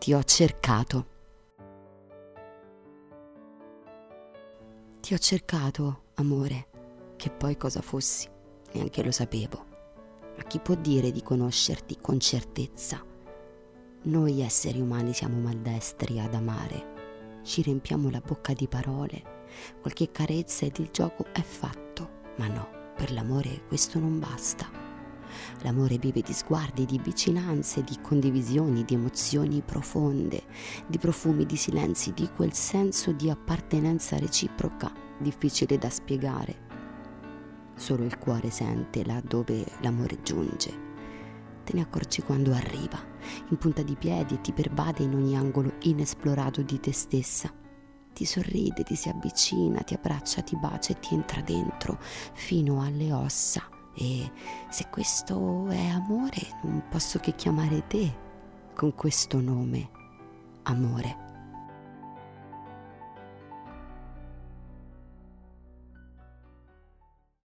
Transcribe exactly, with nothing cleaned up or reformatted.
Ti ho cercato. Ti ho cercato, amore, che poi cosa fossi, neanche lo sapevo. Ma chi può dire di conoscerti con certezza? Noi esseri umani siamo maldestri ad amare, ci riempiamo la bocca di parole, qualche carezza ed il gioco è fatto, ma no, per l'amore questo non basta. L'amore vive di sguardi, di vicinanze, di condivisioni, di emozioni profonde, di profumi, di silenzi, di quel senso di appartenenza reciproca, difficile da spiegare. Solo il cuore sente là dove l'amore giunge. Te ne accorgi quando arriva, in punta di piedi e ti pervade in ogni angolo inesplorato di te stessa. Ti sorride, ti si avvicina, ti abbraccia, ti bacia e ti entra dentro, fino alle ossa. E se questo è amore, non posso che chiamare te con questo nome, amore.